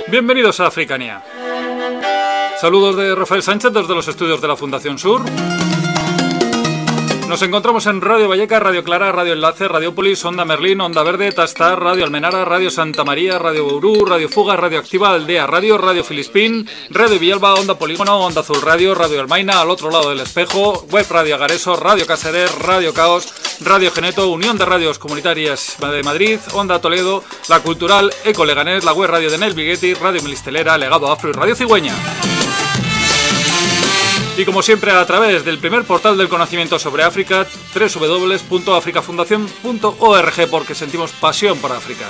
Bienvenidos a Africania. Saludos de Rafael Sánchez desde los estudios de la Fundación Sur. Nos encontramos en Radio Valleca, Radio Clara, Radio Enlace, Radiopolis, Onda Merlín, Onda Verde, Tastar, Radio Almenara, Radio Santa María, Radio Bourú, Radio Fuga, Radio Activa Aldea Radio, Radio Filispín, Radio Villalba, Onda Polígono, Onda Azul Radio, Radio Almaina, al otro lado del espejo, Web Radio Agareso, Radio Caserer, Radio Caos, Radio Geneto, Unión de Radios Comunitarias de Madrid, Onda Toledo, La Cultural, Eco Leganés, la Web Radio de Nel Biguetti, Radio Milistelera, Legado Afro y Radio Cigüeña. Y como siempre a través del primer portal del conocimiento sobre África, www.africafundacion.org, porque sentimos pasión por África.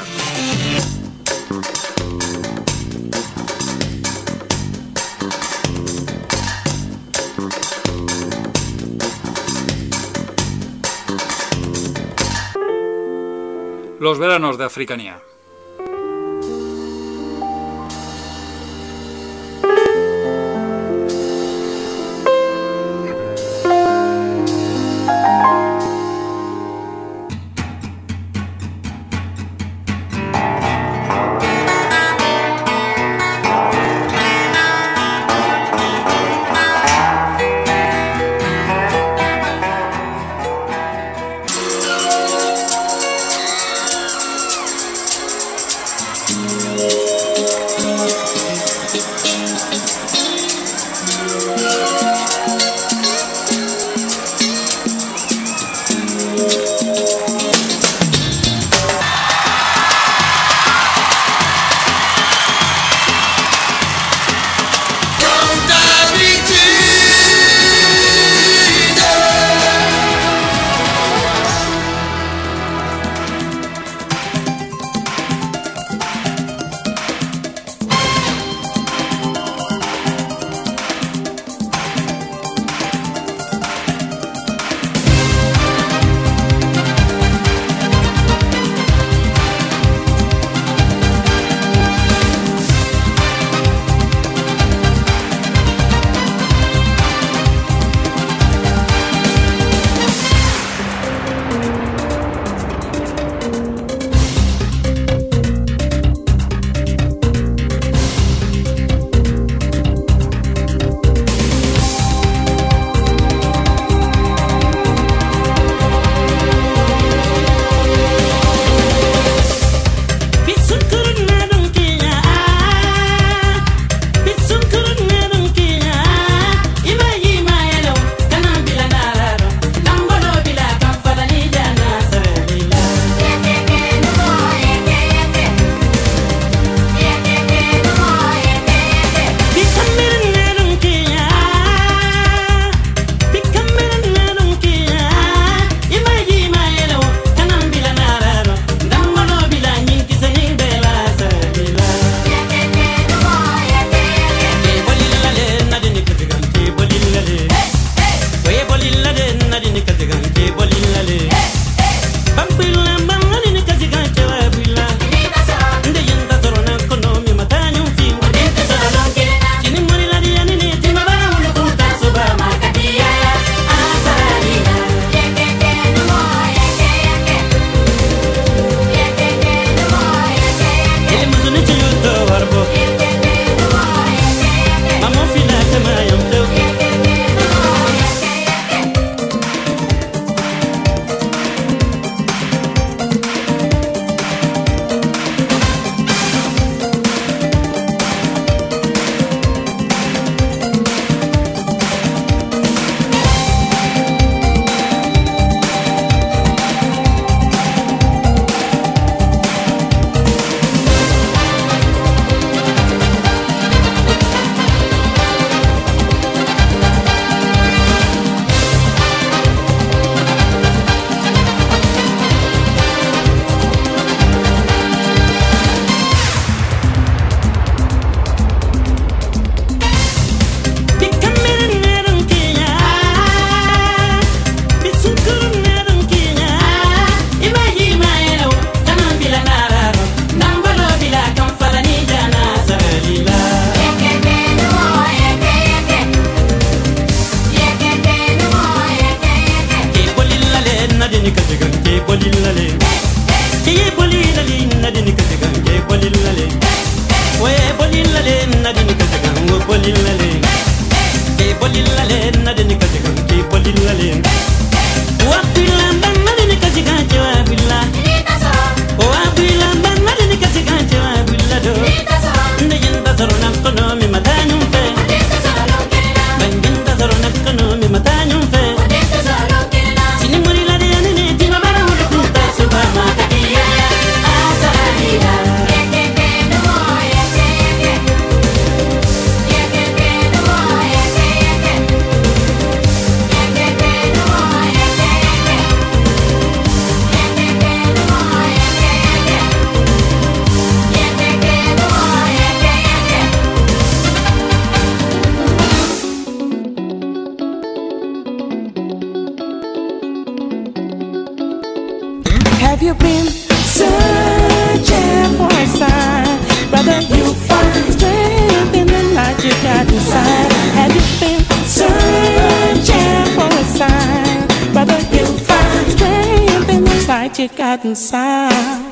Los veranos de Africania. searching for a sign. Brother, you find strength in the light you got inside. Have you been searching for a sign? Brother, you find strength in the light you got inside.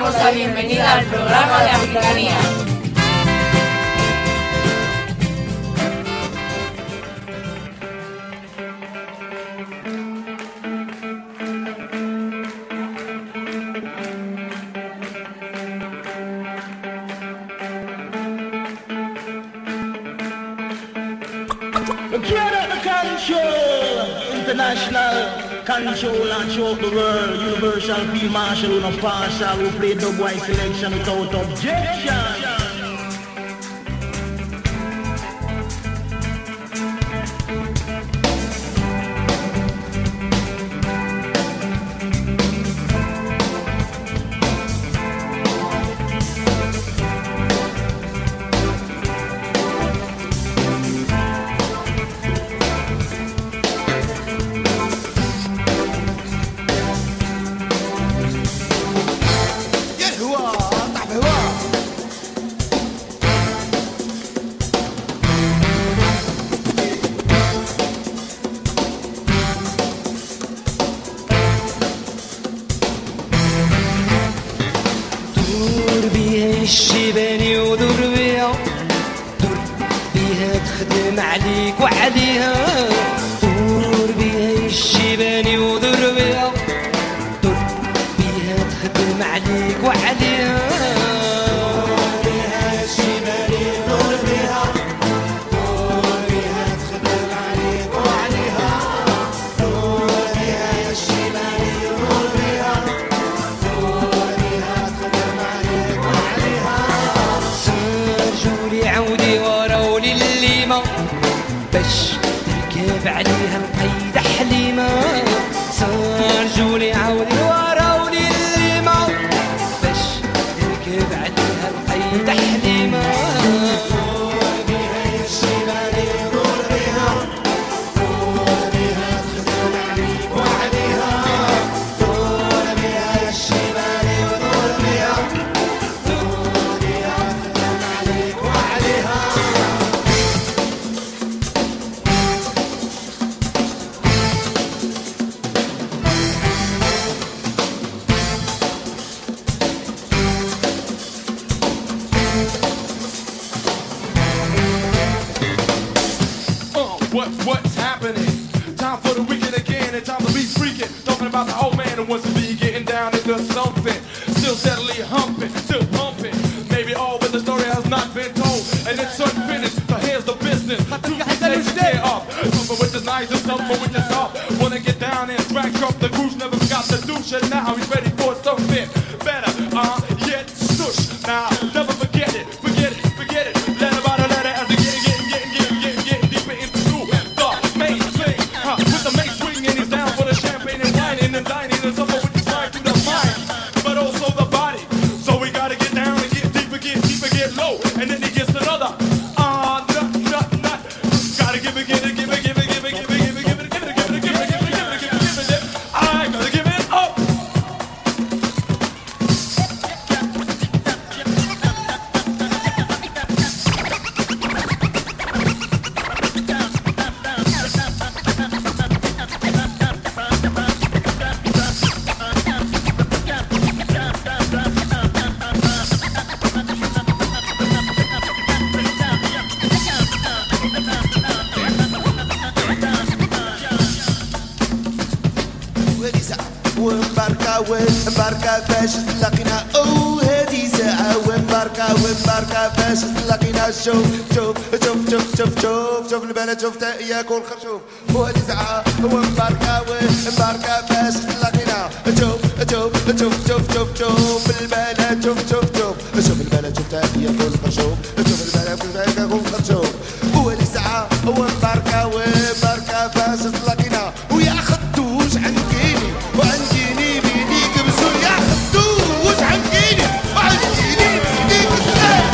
damos la bienvenida al programa de Africanía. International control and show the world. Universal field marshal, who no partial, who play dub-wise selection without objection. الشيباني ودور بيها دور بيها تخدم عليك وعليها دور بيها الشيباني ودور بيها دور بيها تخدم عليك وعليها دور بيها الشيباني ودور بيها دور بيها تخدم عليك وعليها دور بيها الشيباني ودور بيها دور بيها تخدم عليك وعليها سرجولي عودي وراولي الليمة باش تركب عليها القيدة حليمة سرجولي عودي وراولي الليمة باش تركب عليها القيدة حليمة دور بيها الشمالي دور بيها دور بيها تخدم عليك وعليها دور بيها الشمالي ودور بيها دور بيها تخدم عليك وعليها What's happening? Time for the weekend again, and time to be freaking. Talking about the old man who wants to be getting down into something. Still steadily humping, still pumping. Maybe all but the story has not been told, and it's unfinished. So here's the business. Two take the care of. Something which is nice and something which is soft. Wanna get down and crack up the goose, never forgot to do shit. Now he's ready for something better. Yet stush. Now never forget it, forget it, forget it. Let about it, let it as it get deeper into the main thing. With the main swing and he's down for the champagne and whining and dining and something which is right to the mind, but also the body. So we gotta get down and get deeper, get low, and then he gets another. Nut. Gotta give it. I gotta give it up. ومباركة فاش تلاقينا اوه هادي ساعة ومباركة فاش تلاقينا شوف البنات شوف تاياك والخرشوف وهادي ساعة ومباركة فاش تلاقينا شوف البنات شوف البنات شوف تاياك والخرشوف شوف البنات شوف تاياك والخرشوف وهادي ساعة ومباركة فاش تلاقينا ويا خدوش عنكيني وعنكيني بيديك بزول يا خدوش عنكيني وعنكيني بيديك بزول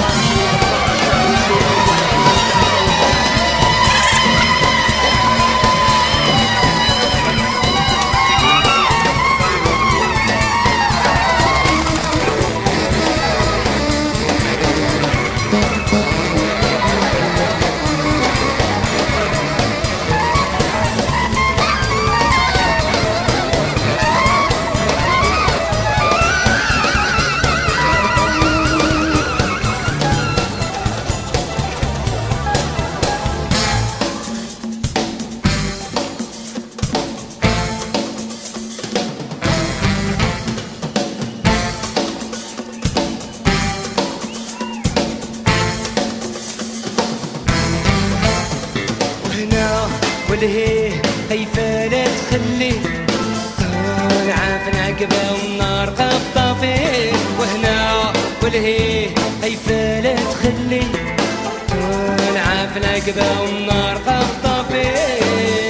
والهي خايفة لا تخليه نعرف العقبة والنار قبضة فيه وهنا والهي خايفة لا تخليه نعرف العقبة والنار قبضة فيه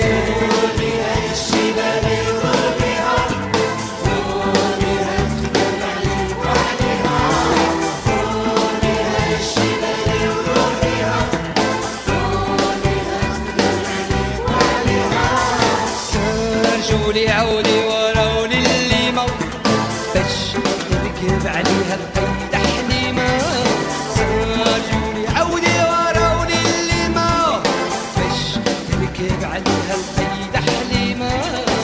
رجولي عودي وراولي اللي مو باش تركب عليها القيدة حليمة رجولي عودي وراولي اللي مو باش تركب عليها القيدة حليمة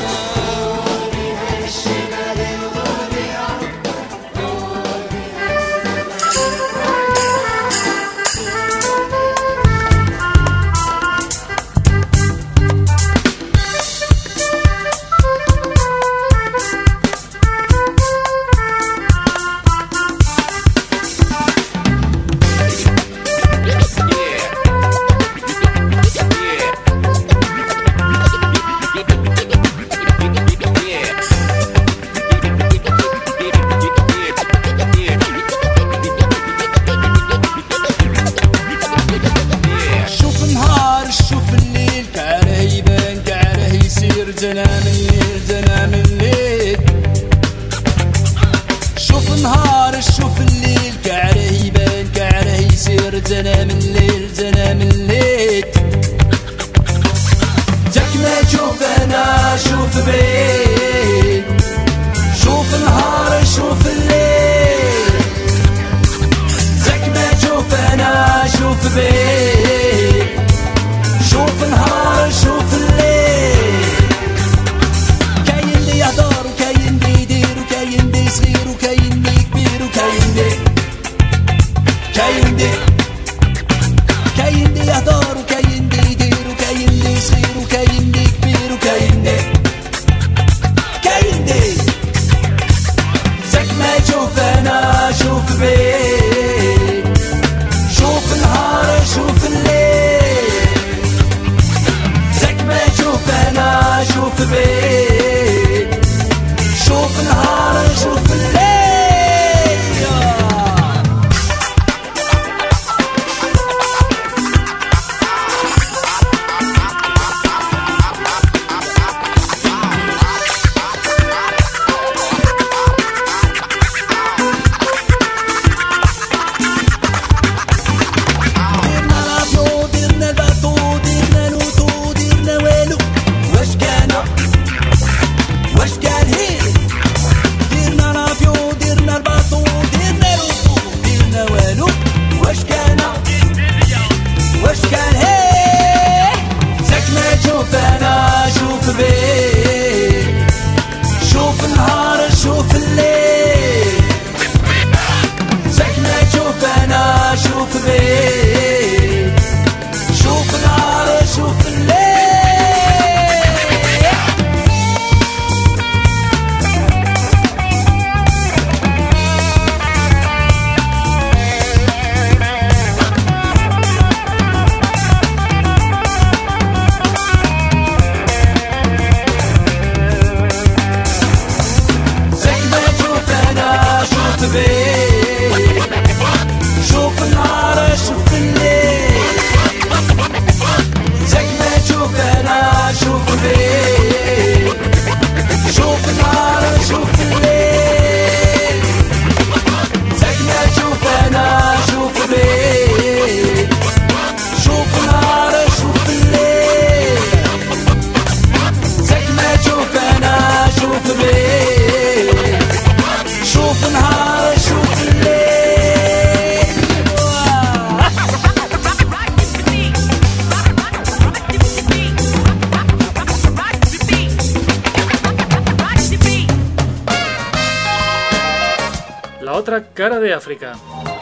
otra cara de África.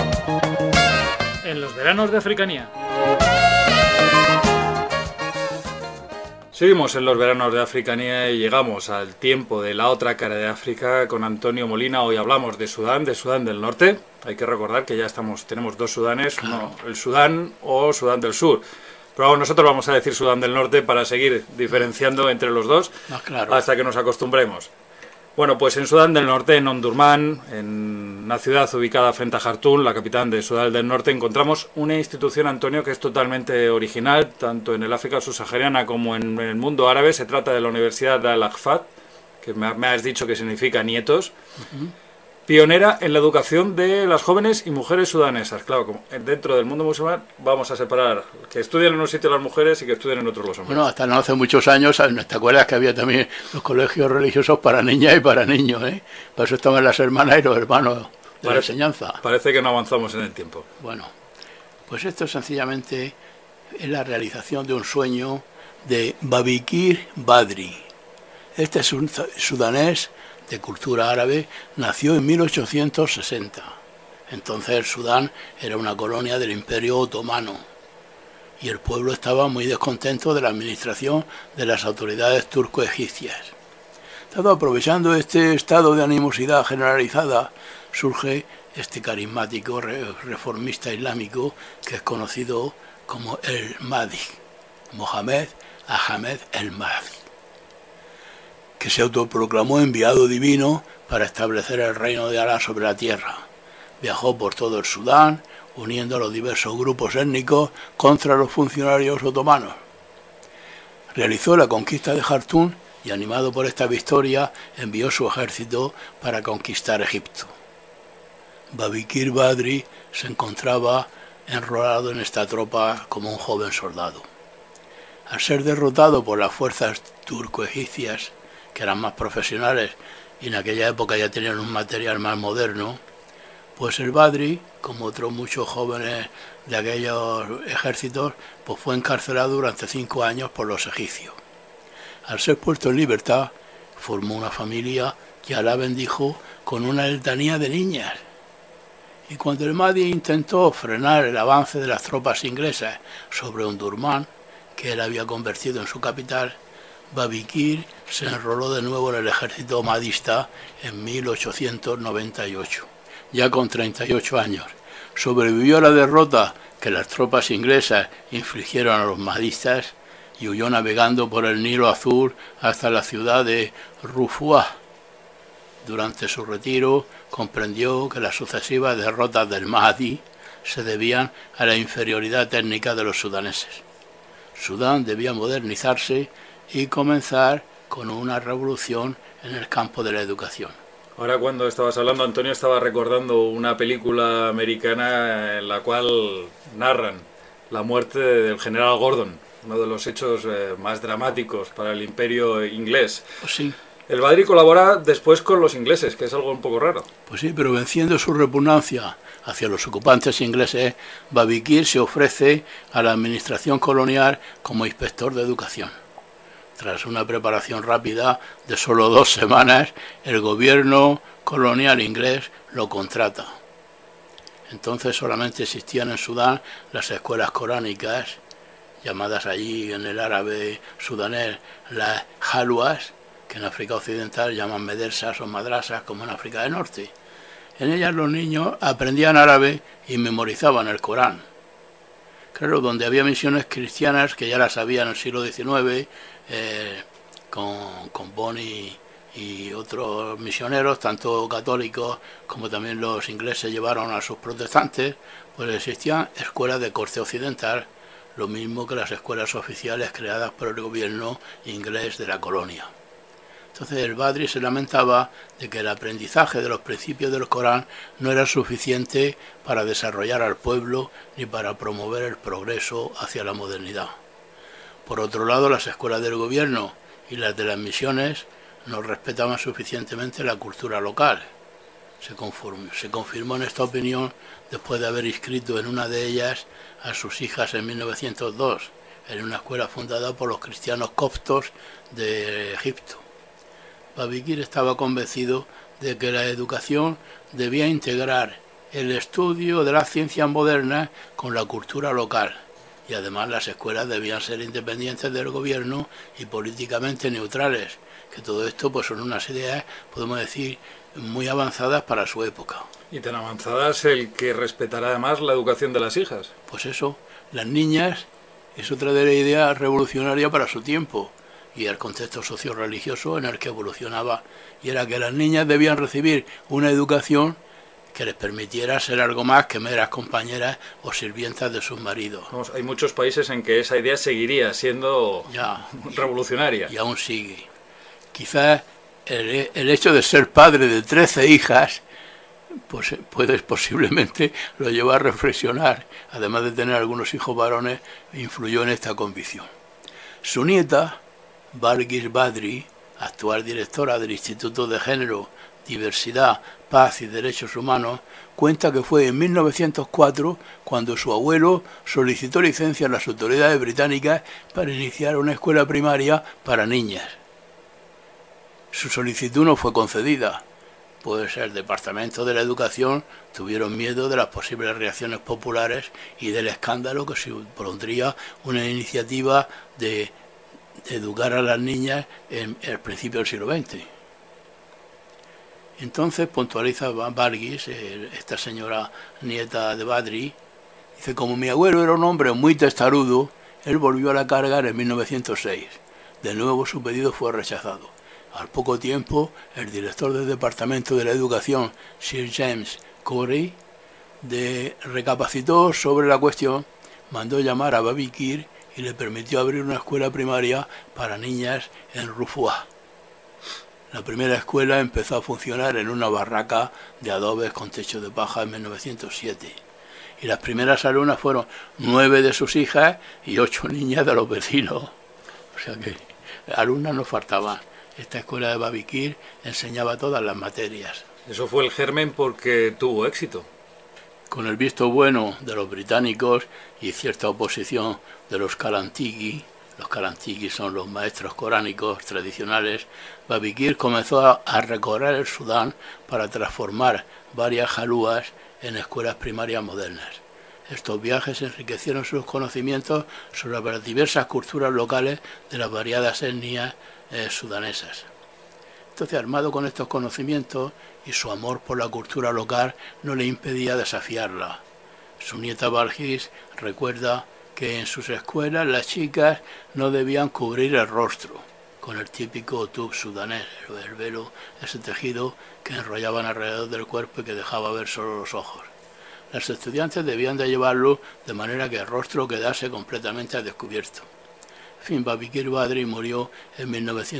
En los veranos de Africanía. Seguimos en los veranos de Africanía y llegamos al tiempo de la otra cara de África con Antonio Molina. Hoy hablamos de Sudán del Norte. Hay que recordar que ya tenemos dos Sudanes, uno el Sudán o Sudán del Sur. Pero nosotros vamos a decir Sudán del Norte para seguir diferenciando entre los dos claro. hasta que nos acostumbremos. Bueno, pues en Sudán del Norte, en Omdurmán, en una ciudad ubicada frente a Jartum, la capital de Sudán del Norte, encontramos una institución, Antonio, que es totalmente original, tanto en el África subsahariana como en el mundo árabe. Se trata de la Universidad de Al-Aqfat, que me has dicho que significa nietos. Pionera en la educación de las jóvenes y mujeres sudanesas. Claro, como dentro del mundo musulmán vamos a separar que estudien en un sitio las mujeres y que estudien en otros los hombres. Bueno, hasta no hace muchos años, ¿te acuerdas que había también los colegios religiosos para niñas y para niños? Para eso estaban las hermanas y los hermanos de la enseñanza. Parece que no avanzamos en el tiempo. Bueno, pues esto sencillamente es la realización de un sueño de Babikir Badri. Este es un sudanés de cultura árabe, nació en 1860. Entonces Sudán era una colonia del Imperio Otomano y el pueblo estaba muy descontento de la administración de las autoridades turco-egipcias. Aprovechando este estado de animosidad generalizada, surge este carismático reformista islámico que es conocido como el Mahdi, Mohammed Ahmed el Mahdi, que se autoproclamó enviado divino para establecer el reino de Alá sobre la tierra. Viajó por todo el Sudán, uniendo a los diversos grupos étnicos contra los funcionarios otomanos. Realizó la conquista de Jartum y, animado por esta victoria, envió su ejército para conquistar Egipto. Babikir Badri se encontraba enrolado en esta tropa como un joven soldado. Al ser derrotado por las fuerzas turco-egipcias, que eran más profesionales y en aquella época ya tenían un material más moderno, pues el Badri, como otros muchos jóvenes de aquellos ejércitos, pues fue encarcelado durante 5 años por los egipcios. Al ser puesto en libertad, formó una familia que Alá bendijo con una letanía de niñas. Y cuando el Mahdi intentó frenar el avance de las tropas inglesas sobre Omdurmán, que él había convertido en su capital, Babikir se enroló de nuevo en el ejército mahdista en 1898, ya con 38 años. Sobrevivió a la derrota que las tropas inglesas infligieron a los mahdistas y huyó navegando por el Nilo Azul hasta la ciudad de Rufua. Durante su retiro comprendió que las sucesivas derrotas del Mahdi se debían a la inferioridad técnica de los sudaneses. Sudán debía modernizarse y comenzar con una revolución en el campo de la educación. Ahora, cuando estabas hablando, Antonio, estaba recordando una película americana en la cual narran la muerte del general Gordon, uno de los hechos más dramáticos para el imperio inglés. Pues sí. El Badri colabora después con los ingleses, que es algo un poco raro. Pues sí, pero venciendo su repugnancia hacia los ocupantes ingleses, Babikir se ofrece a la administración colonial como inspector de educación. Tras una preparación rápida de solo 2 semanas, el gobierno colonial inglés lo contrata. Entonces solamente existían en Sudán las escuelas coránicas, llamadas allí en el árabe sudanés las halwas, que en África Occidental llaman medersas o madrasas, como en África del Norte. En ellas los niños aprendían árabe y memorizaban el Corán. Claro, donde había misiones cristianas que ya las había en el siglo XIX, con Boni y otros misioneros, tanto católicos como también los ingleses llevaron a sus protestantes, pues existían escuelas de corte occidental, lo mismo que las escuelas oficiales creadas por el gobierno inglés de la colonia. Entonces el Badri se lamentaba de que el aprendizaje de los principios del Corán no era suficiente para desarrollar al pueblo ni para promover el progreso hacia la modernidad. Por otro lado, las escuelas del gobierno y las de las misiones no respetaban suficientemente la cultura local. Se confirmó en esta opinión después de haber inscrito en una de ellas a sus hijas en 1902, en una escuela fundada por los cristianos coptos de Egipto. Babikir estaba convencido de que la educación debía integrar el estudio de las ciencias modernas con la cultura local, y además las escuelas debían ser independientes del gobierno y políticamente neutrales, que todo esto pues son unas ideas, podemos decir, muy avanzadas para su época. Y tan avanzadas el que respetará además la educación de las hijas. Pues eso, las niñas Es otra de las ideas revolucionarias para su tiempo y el contexto socio-religioso en el que evolucionaba, y era que las niñas debían recibir una educación que les permitiera ser algo más que meras compañeras o sirvientas de sus maridos. Vamos, hay muchos países en que esa idea seguiría siendo revolucionaria. Y aún sigue. Quizás el hecho de ser padre de 13 hijas pues posiblemente lo llevó a reflexionar, además de tener algunos hijos varones, influyó en esta convicción. Su nieta, Balkis Badri, actual directora del Instituto de Género, Diversidad, Paz y Derechos Humanos, cuenta que fue en 1904 cuando su abuelo solicitó licencia a las autoridades británicas para iniciar una escuela primaria para niñas. Su solicitud no fue concedida, pues el Departamento de la Educación tuvieron miedo de las posibles reacciones populares y del escándalo que supondría una iniciativa de educar a las niñas en el principio del siglo XX. Entonces puntualiza Balkis, esta señora nieta de Badri, dice: como mi abuelo era un hombre muy testarudo, él volvió a la carga en 1906. De nuevo su pedido fue rechazado. Al poco tiempo, el director del Departamento de la Educación, Sir James Corey, recapacitó sobre la cuestión, mandó llamar a Babikir y le permitió abrir una escuela primaria para niñas en Rufua. La primera escuela empezó a funcionar en una barraca de adobes con techo de paja en 1907. Y las primeras alumnas fueron 9 de sus hijas y 8 niñas de los vecinos. O sea que alumnas no faltaban. Esta escuela de Babikir enseñaba todas las materias. Eso fue el germen porque tuvo éxito. Con el visto bueno de los británicos y cierta oposición de los Kalantigi son los maestros coránicos tradicionales, Babikir comenzó a recorrer el Sudán para transformar varias jalúas en escuelas primarias modernas. Estos viajes enriquecieron sus conocimientos sobre las diversas culturas locales de las variadas etnias sudanesas. Entonces, armado con estos conocimientos y su amor por la cultura local, no le impedía desafiarla. Su nieta Balkis recuerda que en sus escuelas las chicas no debían cubrir el rostro con el típico tub sudanés, el velo, ese tejido que enrollaban alrededor del cuerpo y que dejaba ver solo los ojos. Las estudiantes debían de llevarlo de manera que el rostro quedase completamente al descubierto. En fin, Babikir Badri murió en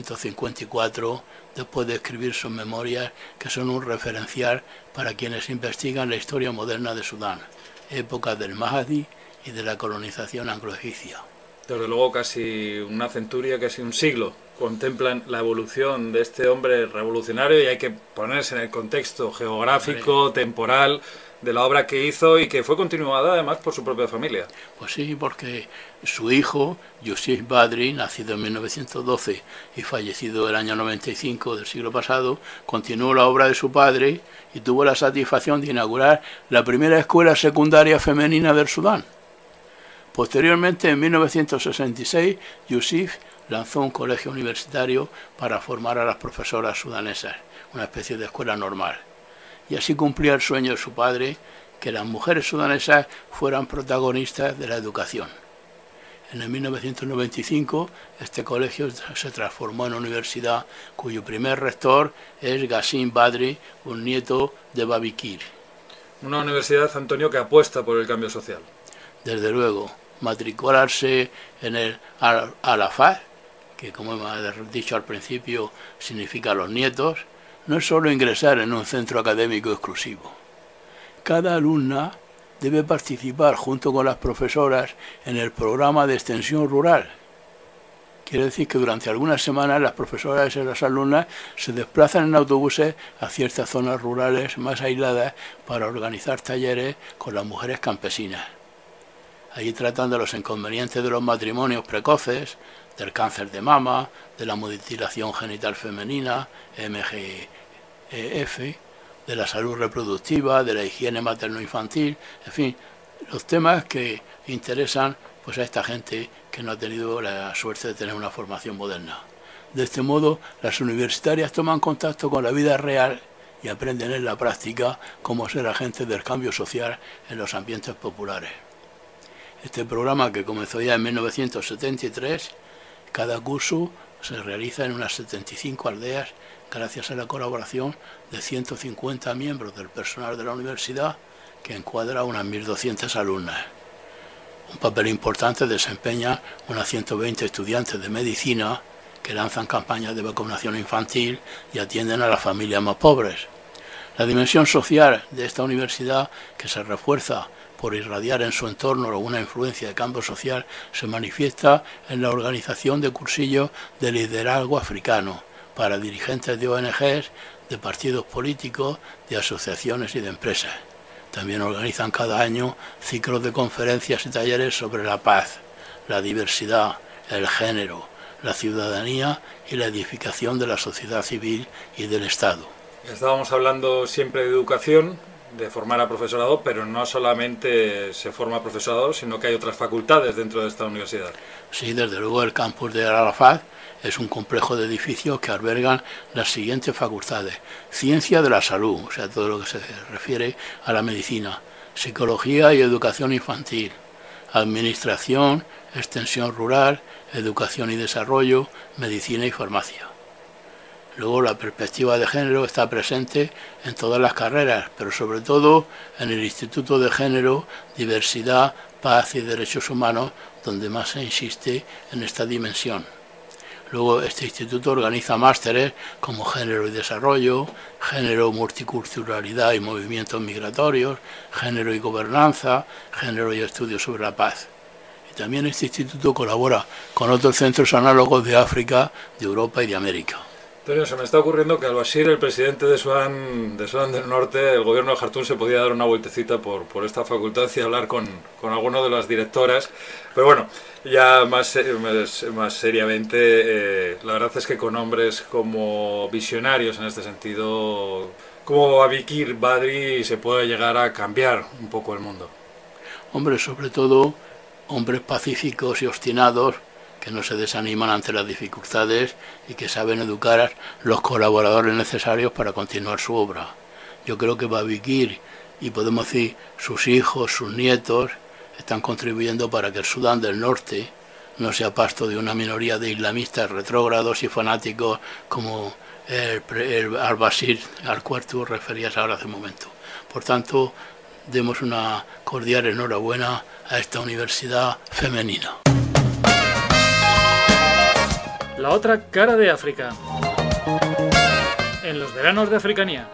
1954 después de escribir sus memorias, que son un referencial para quienes investigan la historia moderna de Sudán, época del Mahdi y de la colonización anglo-egipcia. Desde luego casi una centuria, casi un siglo, contemplan la evolución de este hombre revolucionario, y hay que ponerse en el contexto geográfico, temporal, de la obra que hizo y que fue continuada además por su propia familia. Pues sí, porque su hijo, Yusuf Badri, nacido en 1912 y fallecido el año 95 del siglo pasado, continuó la obra de su padre y tuvo la satisfacción de inaugurar la primera escuela secundaria femenina del Sudán. Posteriormente, en 1966, Yusuf lanzó un colegio universitario para formar a las profesoras sudanesas, una especie de escuela normal. Y así cumplía el sueño de su padre, que las mujeres sudanesas fueran protagonistas de la educación. En el 1995, este colegio se transformó en universidad, cuyo primer rector es Gassim Badri, un nieto de Babikir. Una universidad, Antonio, que apuesta por el cambio social. Desde luego, matricularse en el Al-Afar, que como hemos dicho al principio significa los nietos, no es solo ingresar en un centro académico exclusivo. Cada alumna debe participar junto con las profesoras en el programa de extensión rural. Quiere decir que durante algunas semanas las profesoras y las alumnas se desplazan en autobuses a ciertas zonas rurales más aisladas para organizar talleres con las mujeres campesinas. Allí tratan de los inconvenientes de los matrimonios precoces, del cáncer de mama, de la mutilación genital femenina, MGF, de la salud reproductiva, de la higiene materno-infantil, en fin, los temas que interesan pues a esta gente que no ha tenido la suerte de tener una formación moderna. De este modo, las universitarias toman contacto con la vida real y aprenden en la práctica cómo ser agentes del cambio social en los ambientes populares. Este programa, que comenzó ya en 1973, cada curso se realiza en unas 75 aldeas gracias a la colaboración de 150 miembros del personal de la universidad, que encuadra a unas 1.200 alumnas. Un papel importante desempeñan unas 120 estudiantes de medicina que lanzan campañas de vacunación infantil y atienden a las familias más pobres. La dimensión social de esta universidad, que se refuerza por irradiar en su entorno una influencia de cambio social, se manifiesta en la organización de cursillos de liderazgo africano para dirigentes de ONGs, de partidos políticos, de asociaciones y de empresas. También organizan cada año ciclos de conferencias y talleres sobre la paz, la diversidad, el género, la ciudadanía y la edificación de la sociedad civil y del Estado. Estábamos hablando siempre de educación, de formar a profesorado, pero no solamente se forma profesorado, sino que hay otras facultades dentro de esta universidad. Sí, desde luego el campus de Arafat es un complejo de edificios que albergan las siguientes facultades: ciencia de la salud, o sea, todo lo que se refiere a la medicina, psicología y educación infantil, administración, extensión rural, educación y desarrollo, medicina y farmacia. Luego la perspectiva de género está presente en todas las carreras, pero sobre todo en el Instituto de Género, Diversidad, Paz y Derechos Humanos, donde más se insiste en esta dimensión. Luego este instituto organiza másteres como Género y Desarrollo, Género, Multiculturalidad y Movimientos Migratorios, Género y Gobernanza, Género y Estudios sobre la Paz. Y también este instituto colabora con otros centros análogos de África, de Europa y de América. Antonio, se me está ocurriendo que al-Bashir, el presidente de Sudán del Norte, el gobierno de Jartum, se podía dar una vueltecita por esta facultad y hablar con alguna de las directoras. Pero bueno, ya más seriamente, la verdad es que con hombres como visionarios en este sentido, como Babikir Badri, se puede llegar a cambiar un poco el mundo. Hombres, sobre todo, hombres pacíficos y obstinados, que no se desaniman ante las dificultades y que saben educar a los colaboradores necesarios para continuar su obra. Yo creo que Babikir y, podemos decir, sus hijos, sus nietos, están contribuyendo para que el Sudán del Norte no sea pasto de una minoría de islamistas retrógrados y fanáticos como el al-Bashir al cual tú referías ahora hace un momento. Por tanto, demos una cordial enhorabuena a esta universidad femenina. La otra cara de África. En los veranos de Africanía.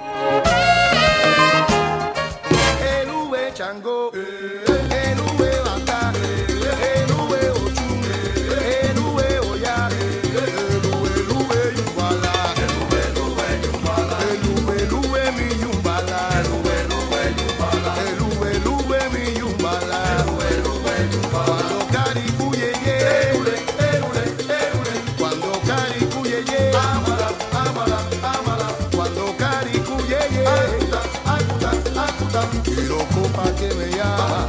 Quiero copa que me llama.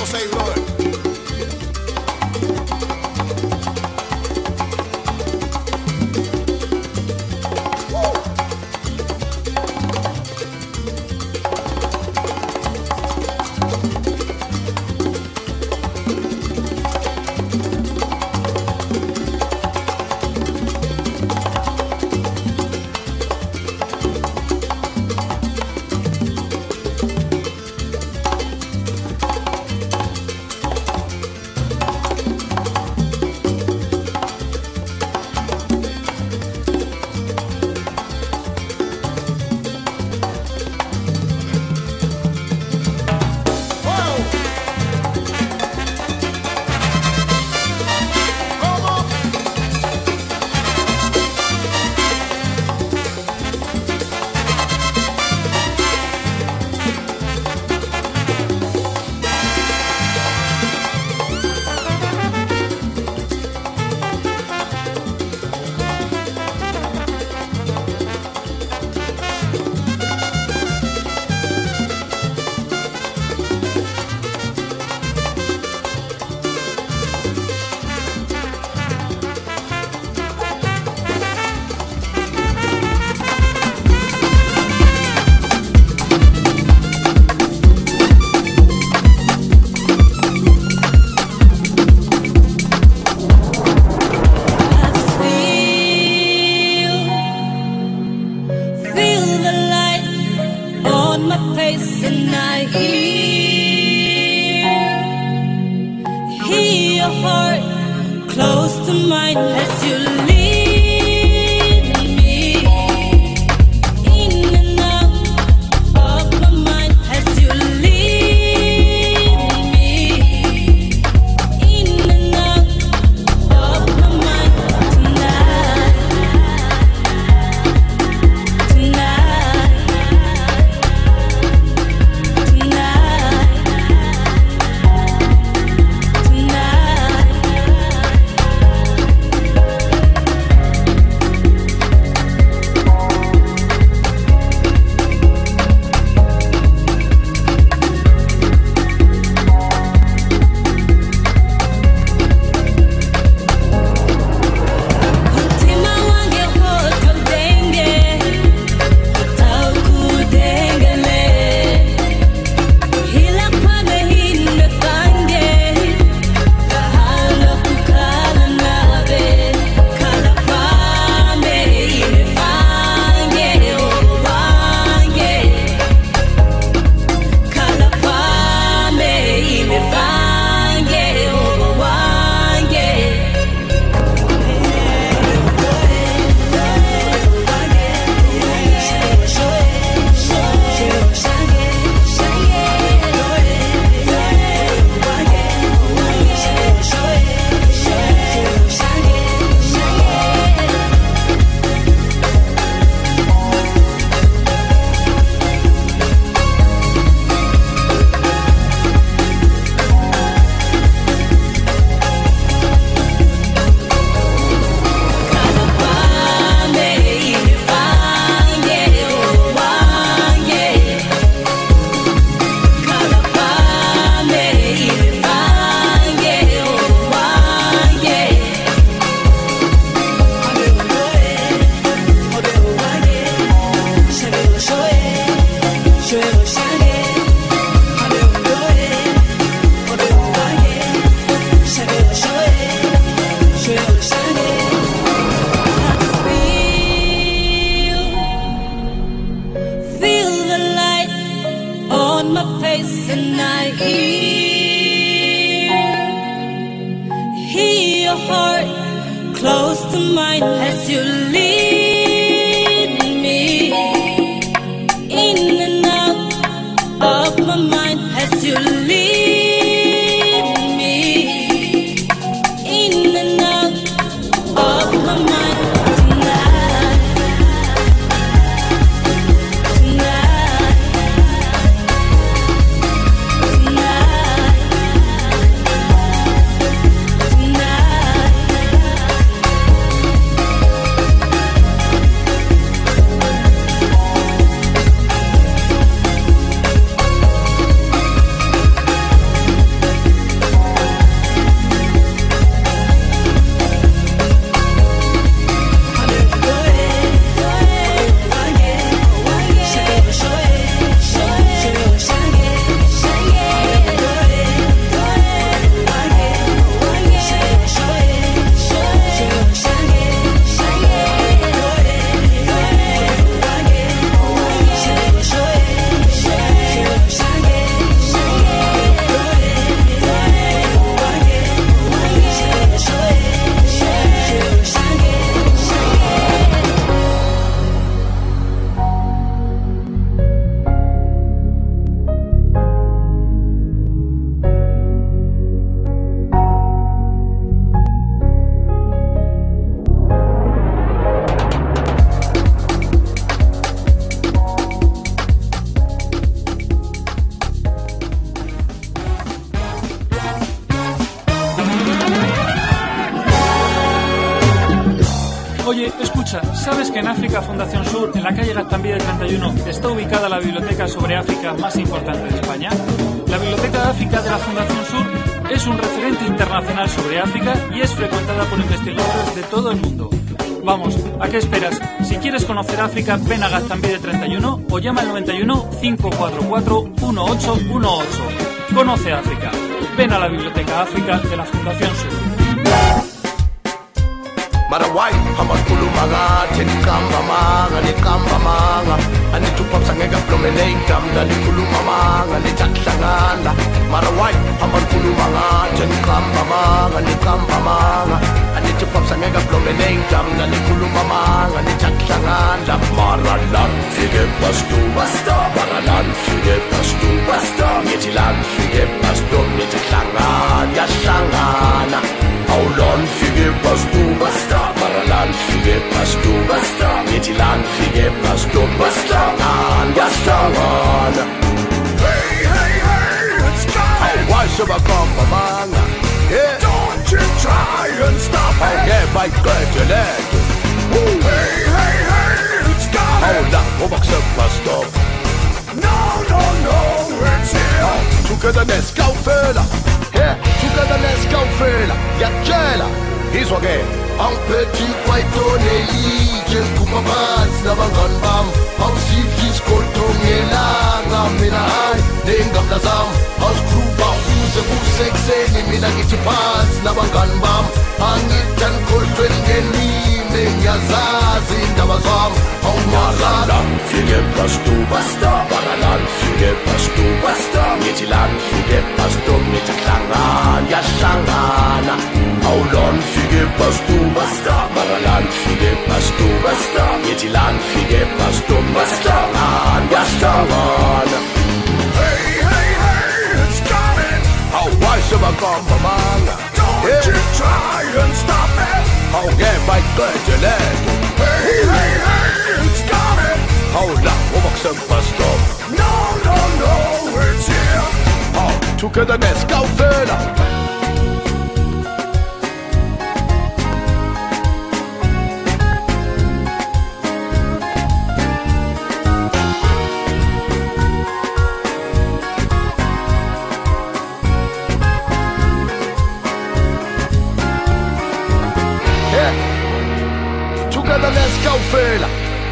106, brother. Oye, escucha, ¿sabes que en África Fundación Sur, en la calle Gaztambide 31, está ubicada la biblioteca sobre África más importante de España? La Biblioteca África de la Fundación Sur es un referente internacional sobre África y es frecuentada por investigadores de todo el mundo. Vamos, ¿a qué esperas? Si quieres conocer África, ven a Gaztambide 31 o llama al 91 544 1818. Conoce África. Ven a la Biblioteca África de la Fundación Sur. Marawai, hamakulu manga, tenikamba manga, anitupam sangega promeneitam, nalikulu manga, nitaklangana. Marawai, hamakulu manga, tenikamba manga, anitupam sangega promeneitam, nalikulu manga, nitaklangana. Maralan, fige pastu, maralan, fige pastu, mitilan, fige pastu, nitaklangana, yashangana. Aulon, fige pastu, Maralan, fige pastu, Mitilan, fige pastu, Yastangan. Hey, hey, hey, it's time. Why should I come, Manga? Yeah. Don't you try and stop it. Yeah, by good leg. Hey, hey, hey, it's time. Hold up, what's up, pastu? No, it's here. Togetherness, go further. Yeah, togetherness, go further. Yachela, here's what again. Ang petit kwaitone ijen kupapaz na bangan bam. Ang sifis koltong elanga minahay dengam lazam. Ang kruba use ni minagitipaz na bangan bam. Ang itan koltong geni menyazazi ndabazam. Ang maralan fige pastu, paralan fige pastu, mitilan fige pastu, mitiklangan yashangana. Aulon fige pastu, maralan fige pastu, mitilan fige pastu, mitiklangan yashangana. Hey, hey, hey, it's coming. How why should I come, Manga? Don't you try and stop it. How get my good leg. Hey, hey, hey, it's coming. Hold up, what's up, pastu? No, it's here. Oh, togetherness, go further. Together, let's go, fella.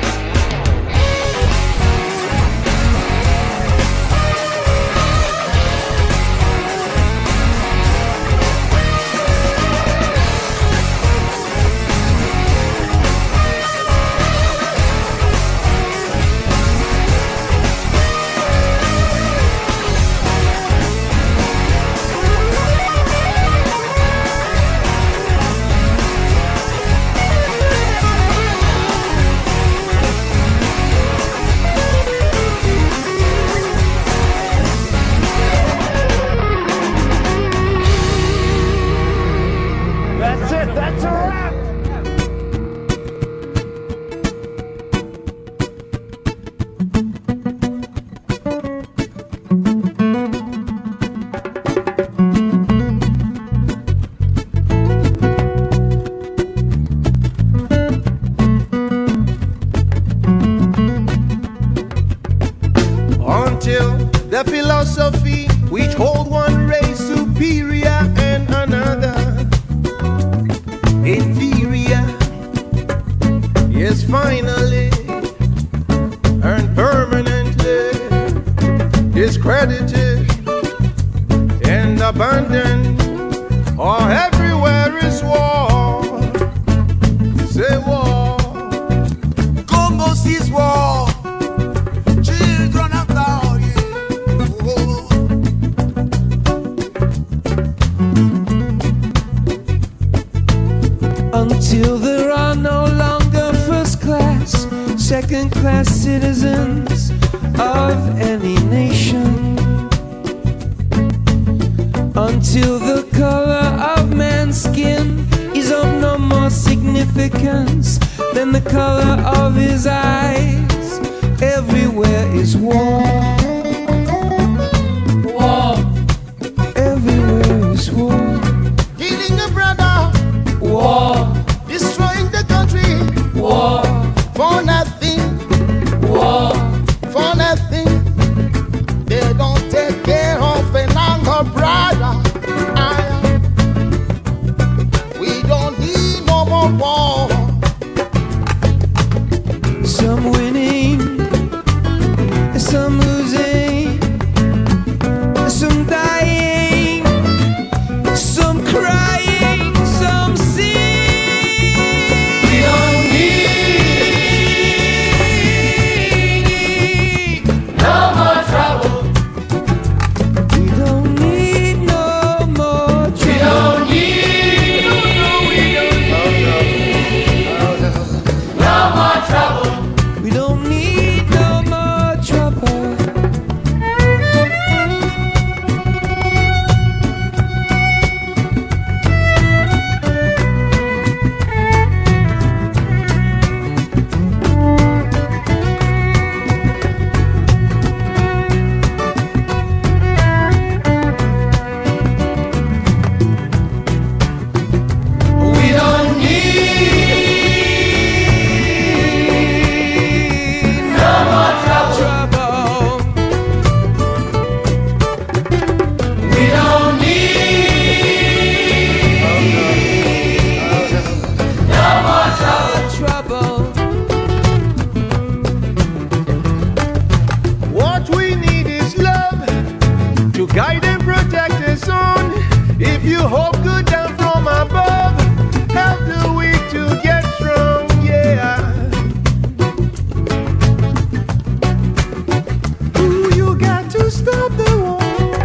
That's a wrap. Until the philosophy which hold one race superior and another inferior is finally and permanently discredited and abandoned, or everywhere is war. Say war. Congo sees war. Children of God, yeah. Oh. Until there are no longer first class, second class citizens of any nation. Until the color of man's skin is of no more significance than the color of his eyes. Everywhere is war. War. Everywhere is war. Killing a brother. War. Destroying the country. all. Some winning, some losing, some dying, some crying, some sing. We don't need no more trouble. We don't need no more trouble. We don't need no more trouble. We don't need no more trouble. We don't need no more trouble. We don't need no more trouble. What we need is love to guide and protect us on. If you hope good down from above, help the weak to get strong, yeah. Ooh, you got to stop the war.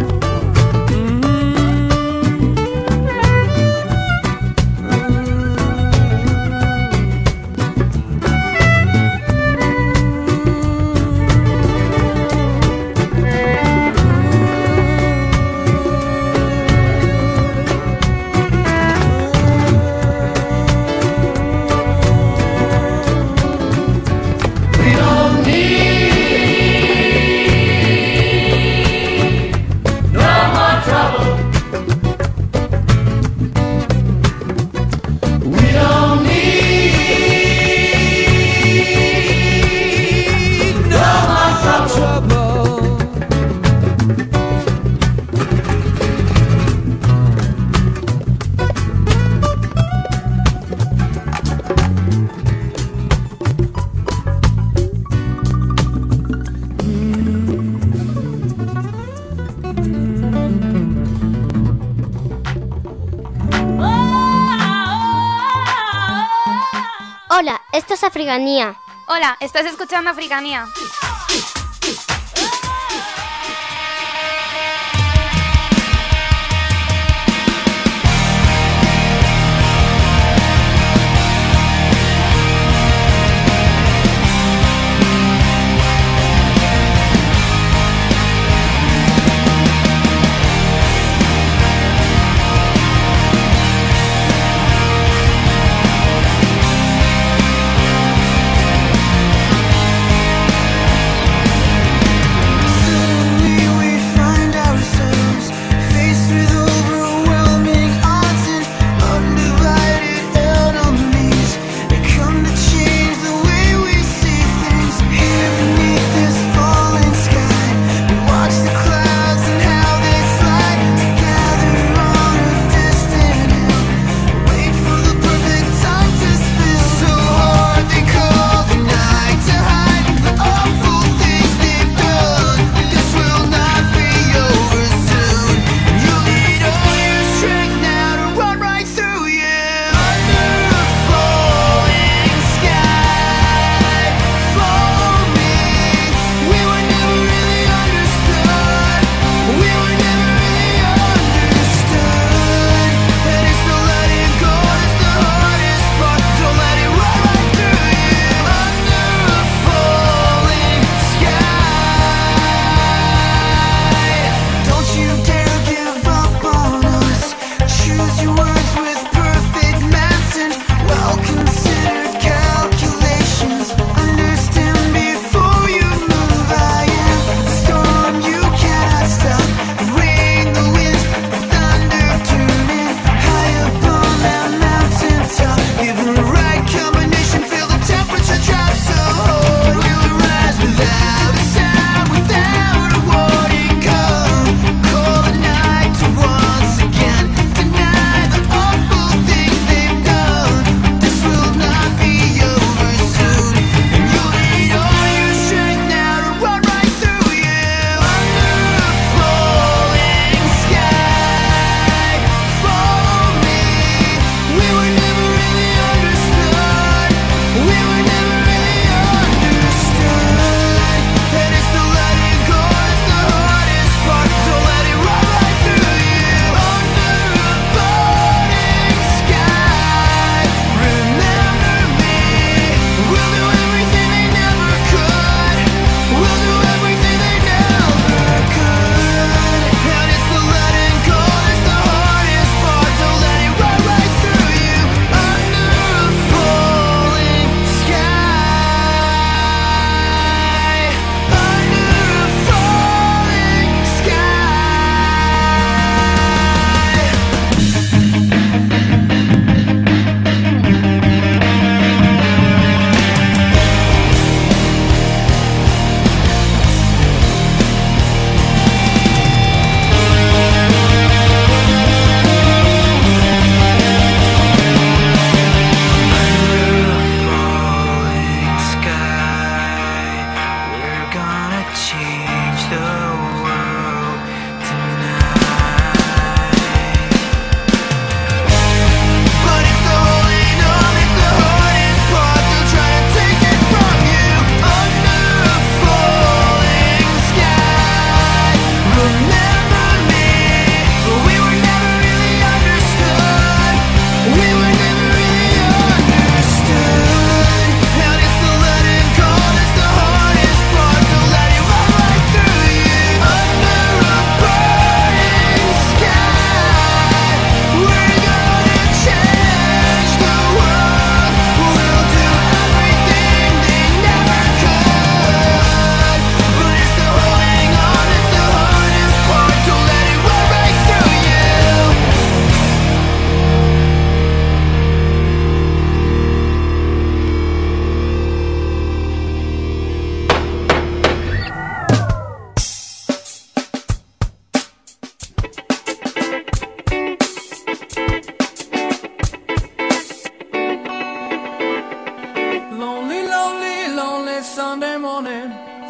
We don't need no more trouble. We don't need no more trouble. Hola, esto es Africanía. Hola, estás escuchando Africanía. We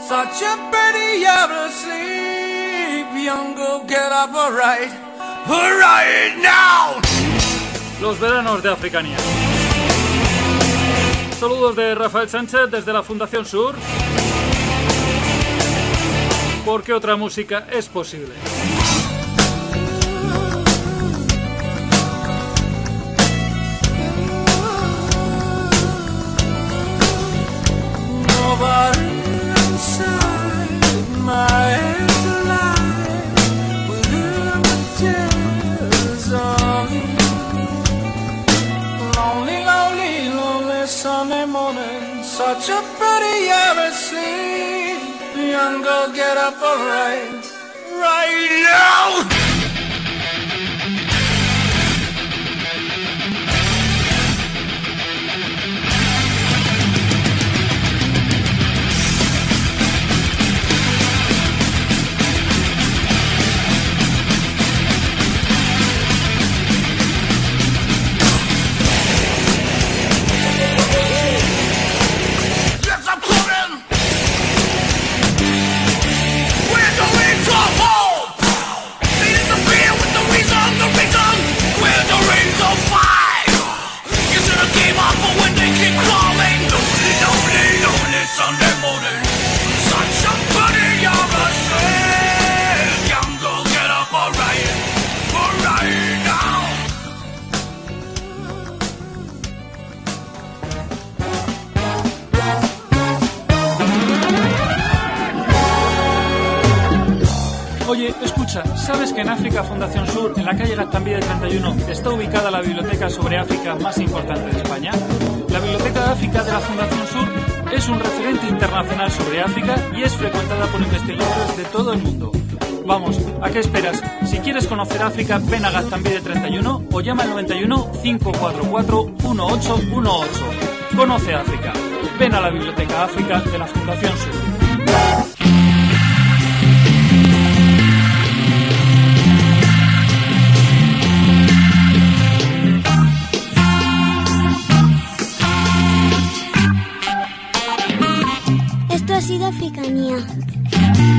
Such a pretty you're asleep. Young girl, get up alright now. Los veranos de Africanía. Saludos de Rafael Sánchez desde la Fundación Sur. Porque otra música es posible. Nobody inside my head's alive with images of you. Lonely, lonely, lonely Sunday morning. Such a pretty you're asleep. Young girl, get up alright now. Sunday morning, such a pretty you're asleep. Young girl, get up alright now. Oye, escucha, ¿sabes que en África Fundación Sur, en la calle Gaztambide 31, está ubicada la biblioteca sobre África más importante de España? La Biblioteca de África de la Fundación Sur es un referente internacional sobre África y es frecuentada por investigadores de todo el mundo. Vamos, ¿a qué esperas? Si quieres conocer África, ven a Gaztambide 31 o llama al 91 544 1818. Conoce África. Ven a la Biblioteca África de la Fundación Sur. Esto ha sido Africanía.